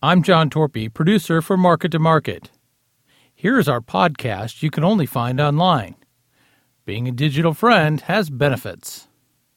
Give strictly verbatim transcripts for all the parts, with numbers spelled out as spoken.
I'm John Torpy, producer for Market to Market. Here's our podcast you can only find online. Being a digital friend has benefits.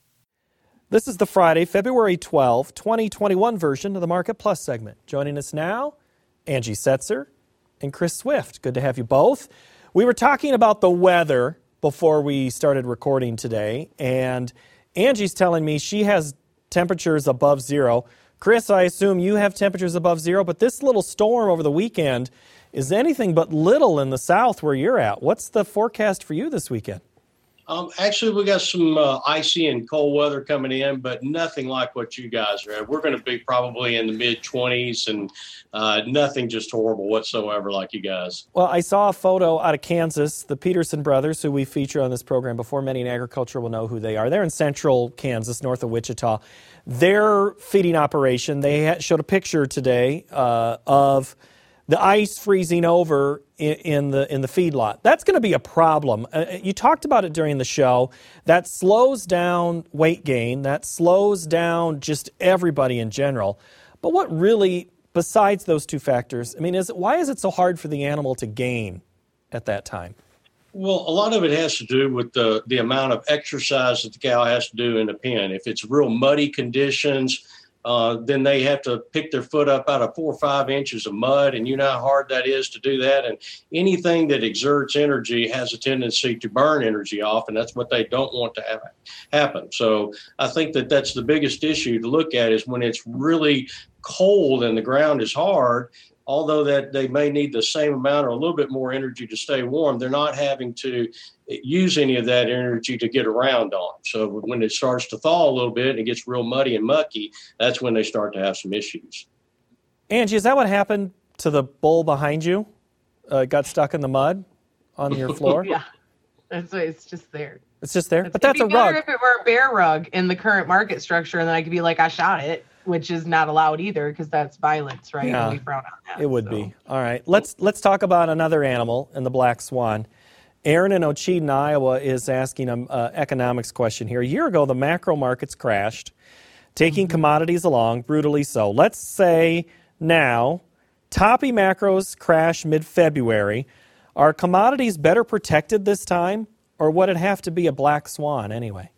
This is the Friday, February twelfth, twenty twenty-one version of the Market Plus segment. Joining us now, Angie Setzer and Chris Swift. Good to have you both. We were talking about the weather before we started recording today, and Angie's telling me she has temperatures above zero. Chris, I assume you have temperatures above zero, but this little storm over the weekend is anything but little in the south where you're at. What's the forecast for you this weekend? Um, actually, we got some uh, icy and cold weather coming in, but nothing like what you guys are at. We're going to be probably in the mid twenties and uh, nothing just horrible whatsoever like you guys. Well, I saw a photo out of Kansas, the Peterson brothers, who we feature on this program before. Many in agriculture will know who they are. They're in central Kansas, north of Wichita. Their feeding operation, they had, showed a picture today uh, of the ice freezing over in, in the in the feedlot. That's going to be a problem. Uh, you talked about it during the show. That slows down weight gain. That slows down just everybody in general. But what really, besides those two factors, I mean, is why is it so hard for the animal to gain at that time? Well, a lot of it has to do with the, the amount of exercise that the cow has to do in the pen. If it's real muddy conditions, Uh, then they have to pick their foot up out of four or five inches of mud, and you know how hard that is to do that. And anything that exerts energy has a tendency to burn energy off, and that's what they don't want to have happen. So I think that that's the biggest issue to look at is when it's really cold and the ground is hard. Although that they may need the same amount or a little bit more energy to stay warm, they're not having to use any of that energy to get around on. So when it starts to thaw a little bit and it gets real muddy and mucky, that's when they start to have some issues. Angie, is that what happened to the bull behind you? Uh, got stuck in the mud on your floor? Yeah, that's why it's just there. It's just there? It's, but that's a rug. It'd be better rug. if it were a bear rug in the current market structure, and then I could be like, I shot it, which is not allowed either because that's violence, right? Yeah, and we frown on that. it would so. be. All right, let's let's talk about another animal in the black swan. Aaron in Ocheyedan, Iowa is asking an uh, economics question here. A year ago, the macro markets crashed, taking mm-hmm. commodities along, brutally so. Let's say now, toppy macros crash mid-February. Are commodities better protected this time, or would it have to be a black swan anyway?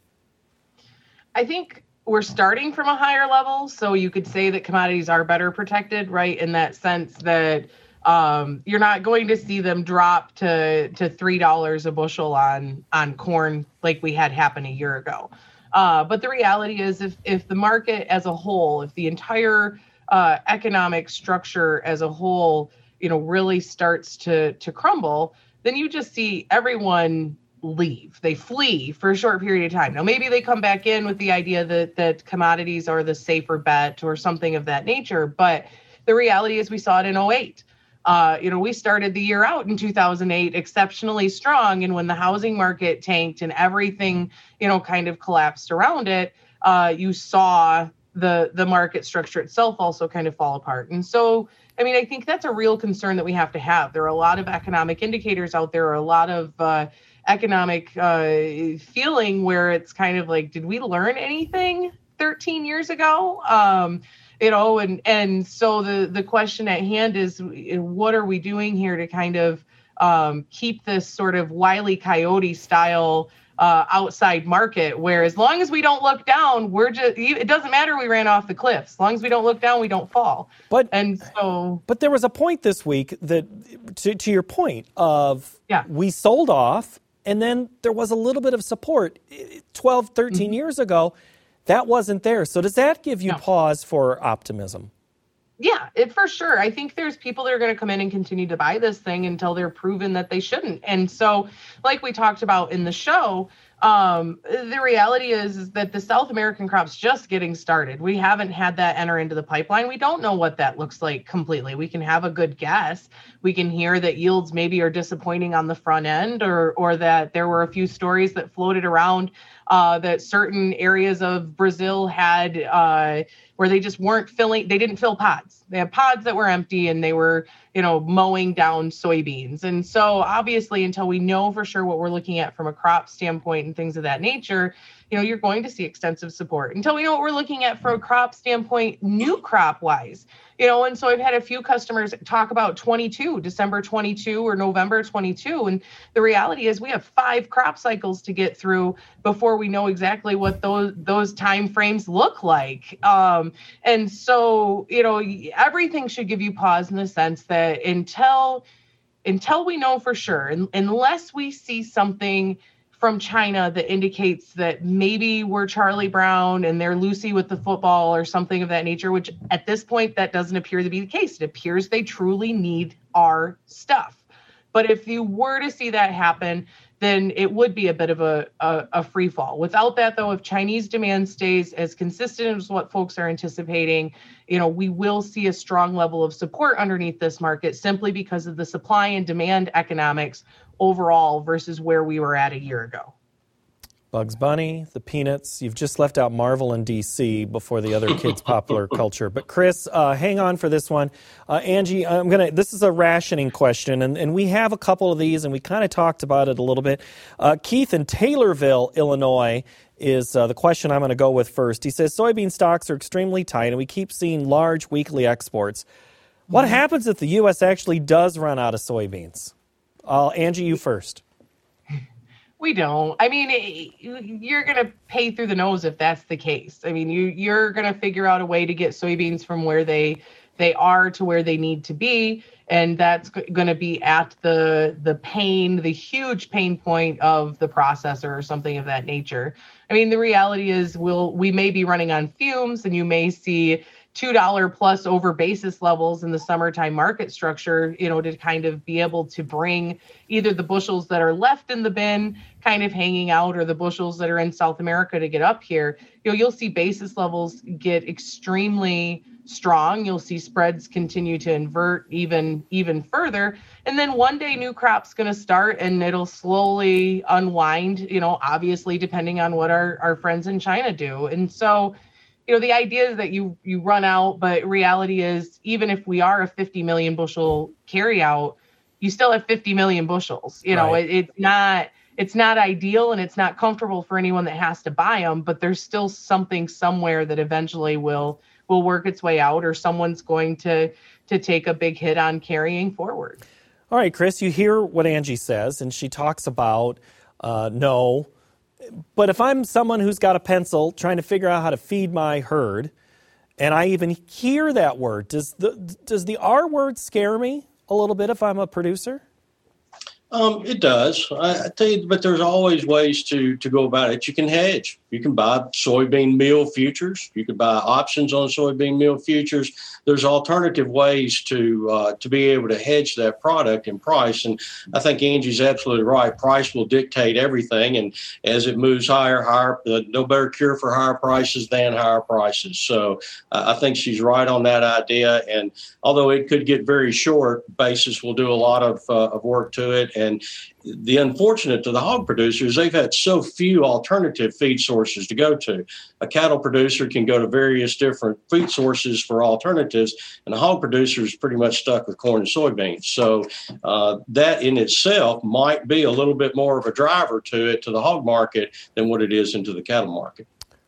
I think we're starting from a higher level, so you could say that commodities are better protected, right, in that sense that um, you're not going to see them drop to to three dollars a bushel on on corn like we had happen a year ago. Uh, but the reality is if if the market as a whole, if the entire uh, economic structure as a whole, you know, really starts to to crumble, then you just see everyone leave. They flee for a short period of time. Now, maybe they come back in with the idea that that commodities are the safer bet or something of that nature. But the reality is we saw it in oh eight. Uh, you know, we started the year out in two thousand eight exceptionally strong. And when the housing market tanked and everything, you know, kind of collapsed around it, uh, you saw the the market structure itself also kind of fall apart. And so, I mean, I think that's a real concern that we have to have. There are a lot of economic indicators out there, a lot of uh, economic uh, feeling where it's kind of like, did we learn anything thirteen years ago? Um, you know, and, and so the, the question at hand is, what are we doing here to kind of um, keep this sort of Wile E. Coyote style uh, outside market, where as long as we don't look down, we're just, it doesn't matter we ran off the cliff. As long as we don't look down, we don't fall. But, and so, but there was a point this week that, to, to your point of, yeah. we sold off, and then there was a little bit of support twelve, thirteen mm-hmm. years ago. That wasn't there. So does that give you no. pause for optimism? Yeah, it for sure. I think there's people that are going to come in and continue to buy this thing until they're proven that they shouldn't. And so, like we talked about in the show, um, the reality is, is that the South American crop's just getting started. We haven't had that enter into the pipeline. We don't know what that looks like completely. We can have a good guess. We can hear that yields maybe are disappointing on the front end, or or that there were a few stories that floated around uh, that certain areas of Brazil had uh, where they just weren't filling, they didn't fill pods. They had pods that were empty and they were, you know, mowing down soybeans. And so obviously until we know for sure what we're looking at from a crop standpoint and things of that nature, you know, you're going to see extensive support until we know what we're looking at from a crop standpoint, new crop wise. You know, and so I've had a few customers talk about twenty-two, December twenty-two or November twenty-two. And the reality is we have five crop cycles to get through before we know exactly what those those time frames look like. Um, and so, you know, everything should give you pause in the sense that until until we know for sure, and unless we see something from China that indicates that maybe we're Charlie Brown and they're Lucy with the football or something of that nature, which at this point, that doesn't appear to be the case. It appears they truly need our stuff. But if you were to see that happen, then it would be a bit of a, a, a free fall. Without that, though, if Chinese demand stays as consistent as what folks are anticipating, you know, we will see a strong level of support underneath this market simply because of the supply and demand economics overall versus where we were at a year ago. Bugs Bunny, the Peanuts. You've just left out Marvel and D C before the other kids' popular culture. But Chris, uh, hang on for this one. Uh, Angie, I'm gonna. This is a rationing question, and, and we have a couple of these, and we kind of talked about it a little bit. Uh, Keith in Taylorville, Illinois, is uh, the question I'm going to go with first. He says soybean stocks are extremely tight, and we keep seeing large weekly exports. What mm-hmm. happens if the U S actually does run out of soybeans? Uh, Angie, you first. We don't. I mean, you're going to pay through the nose if that's the case. I mean, you, you're going to figure out a way to get soybeans from where they they are to where they need to be. And that's going to be at the the pain, the huge pain point of the processor or something of that nature. I mean, the reality is we'll we may be running on fumes, and you may see two dollars plus over basis levels in the summertime market structure, you know, to kind of be able to bring either the bushels that are left in the bin kind of hanging out or the bushels that are in South America to get up here. You know, you'll see basis levels get extremely strong. You'll see spreads continue to invert even, even further. And then one day new crop's going to start and it'll slowly unwind, you know, obviously depending on what our, our friends in China do. And so, you know, the idea is that you you run out, but reality is even if we are a fifty million bushel carry out, you still have fifty million bushels. You know, right. it, it's not it's not ideal and it's not comfortable for anyone that has to buy them, but there's still something somewhere that eventually will will work its way out, or someone's going to to take a big hit on carrying forward. All right, Chris, you hear what Angie says, and she talks about uh, no. But if I'm someone who's got a pencil trying to figure out how to feed my herd, and I even hear that word, does the does the R word scare me a little bit if I'm a producer? Um, it does. I, I tell you, but there's always ways to to go about it. You can hedge. You can buy soybean meal futures. You can buy options on soybean meal futures. There's alternative ways to uh, to be able to hedge that product in price. And I think Angie's absolutely right. Price will dictate everything. And as it moves higher, higher, uh, no better cure for higher prices than higher prices. So uh, I think she's right on that idea. And although it could get very short, basis will do a lot of, uh, of work to it. And the unfortunate to the hog producers, they've had so few alternative feed sources to go to. A cattle producer can go to various different feed sources for alternatives, and the hog producer is pretty much stuck with corn and soybeans. So uh, that in itself might be a little bit more of a driver to it, to the hog market, than what it is into the cattle market.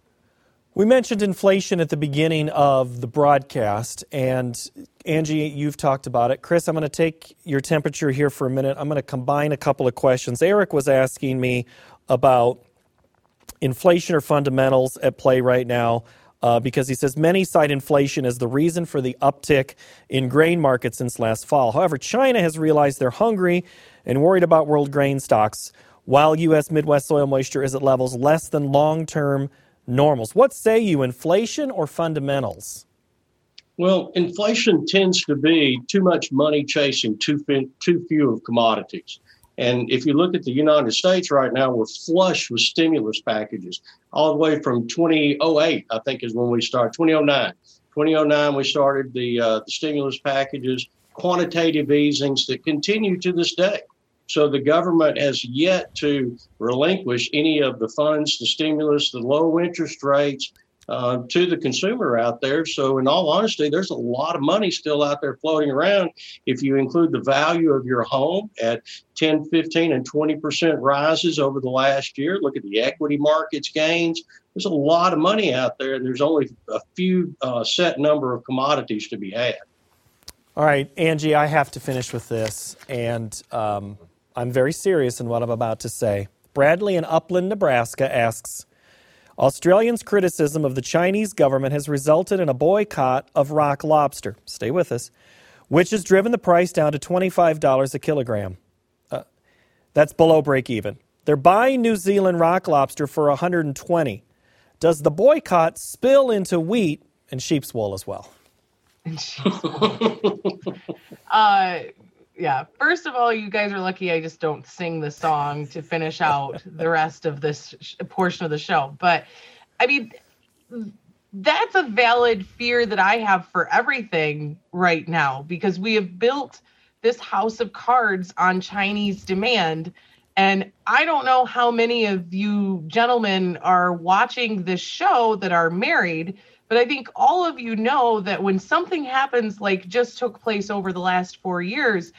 We mentioned inflation at the beginning of the broadcast, and Angie, you've talked about it. Chris, I'm going to take your temperature here for a minute. I'm going to combine a couple of questions. Eric was asking me about inflation or fundamentals at play right now uh, because he says many cite inflation as the reason for the uptick in grain markets since last fall. However, China has realized they're hungry and worried about world grain stocks, while U S Midwest soil moisture is at levels less than long-term normals. What say you, inflation or fundamentals? Well, inflation tends to be too much money chasing too, fin- too few of commodities. And if you look at the United States right now, we're flush with stimulus packages all the way from twenty oh eight, I think is when we started, twenty oh nine. twenty oh nine, we started the, uh, the stimulus packages, quantitative easings that continue to this day. So the government has yet to relinquish any of the funds, the stimulus, the low interest rates, uh, to the consumer out there. So in all honesty, there's a lot of money still out there floating around. If you include the value of your home at ten, fifteen, and twenty percent rises over the last year, look at the equity markets gains. There's a lot of money out there, and there's only a few uh, set number of commodities to be had. All right, Angie, I have to finish with this, and um, I'm very serious in what I'm about to say. Bradley in Upland, Nebraska asks, Australians' criticism of the Chinese government has resulted in a boycott of rock lobster. Stay with us. Which has driven the price down to twenty-five dollars a kilogram. Uh, that's below break even. They're buying New Zealand rock lobster for one hundred twenty dollars. Does the boycott spill into wheat and sheep's wool as well? uh, yeah. First of all, you guys are lucky I just don't sing the song to finish out the rest of this sh- portion of the show. But, I mean, that's a valid fear that I have for everything right now, because we have built this house of cards on Chinese demand. And I don't know how many of you gentlemen are watching this show that are married, but I think all of you know that when something happens like just took place over the last four years,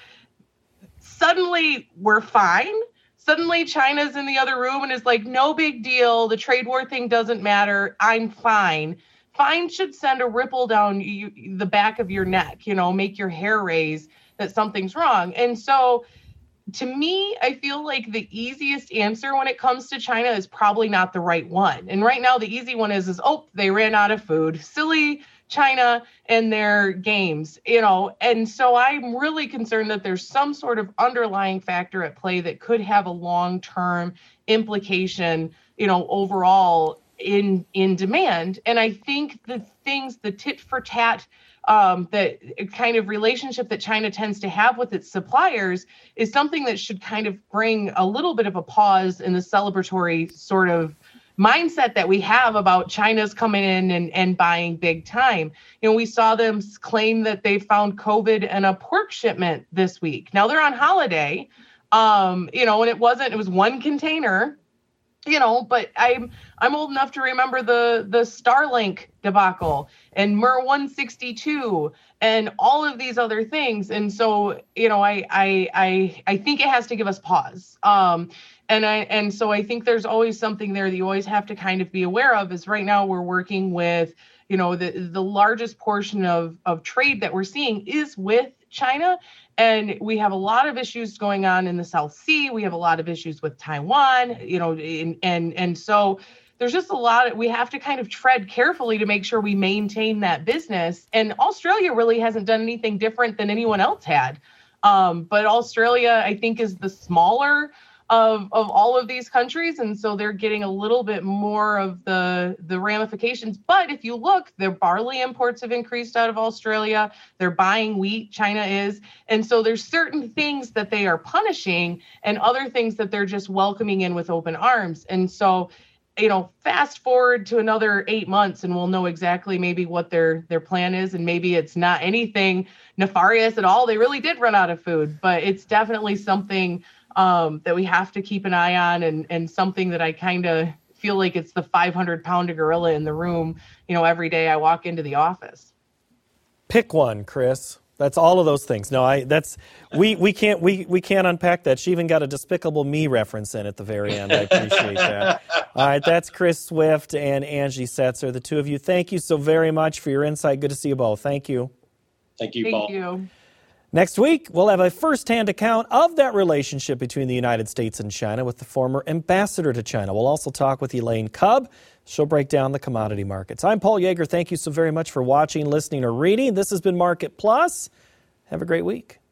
suddenly we're fine. Suddenly China's in the other room and is like, no big deal. The trade war thing doesn't matter. I'm fine. Fine should send a ripple down you, the back of your neck, you know, make your hair raise that something's wrong. And so to me, I feel like the easiest answer when it comes to China is probably not the right one. And right now, the easy one is, is oh, they ran out of food. Silly China and their games, you know. And so I'm really concerned that there's some sort of underlying factor at play that could have a long-term implication, you know, overall in in demand. And I think the things, the tit for tat, um, that kind of relationship that China tends to have with its suppliers is something that should kind of bring a little bit of a pause in the celebratory sort of mindset that we have about China's coming in and, and buying big time. You know, we saw them claim that they found COVID in a pork shipment this week. Now they're on holiday, um, you know, and it wasn't, it was one container. You know, but I'm I'm old enough to remember the the Starlink debacle and M R one sixty-two and all of these other things. And so, you know, I I I I think it has to give us pause. Um, and I and so I think there's always something there that you always have to kind of be aware of. Is right now we're working with, you know, the the largest portion of of trade that we're seeing is with China. And we have a lot of issues going on in the South Sea. We have a lot of issues with Taiwan, you know, and and, and so there's just a lot of, we have to kind of tread carefully to make sure we maintain that business. And Australia really hasn't done anything different than anyone else had. Um, but Australia, I think, is the smaller of of all of these countries, and so they're getting a little bit more of the the ramifications. But if you look, their barley imports have increased out of Australia. They're buying wheat, China is, and so there's certain things that they are punishing and other things that they're just welcoming in with open arms. And so, you know, fast forward to another eight months and we'll know exactly maybe what their their plan is, and maybe it's not anything nefarious at all. They really did run out of food, but it's definitely something Um, that we have to keep an eye on, and, and something that I kind of feel like it's the five hundred pound gorilla in the room, you know, every day I walk into the office. Pick one, Chris. That's all of those things. No, I that's we we can't we we can't unpack that. She even got a Despicable Me reference in at the very end. I appreciate that. All right, that's Chris Swift and Angie Setzer, the two of you. Thank you so very much for your insight. Good to see you both. Thank you. Thank you, Thank Paul. you. Next week, we'll have a first-hand account of that relationship between the United States and China with the former ambassador to China. We'll also talk with Elaine Cubb. She'll break down the commodity markets. I'm Paul Yeager. Thank you so very much for watching, listening, or reading. This has been Market Plus. Have a great week.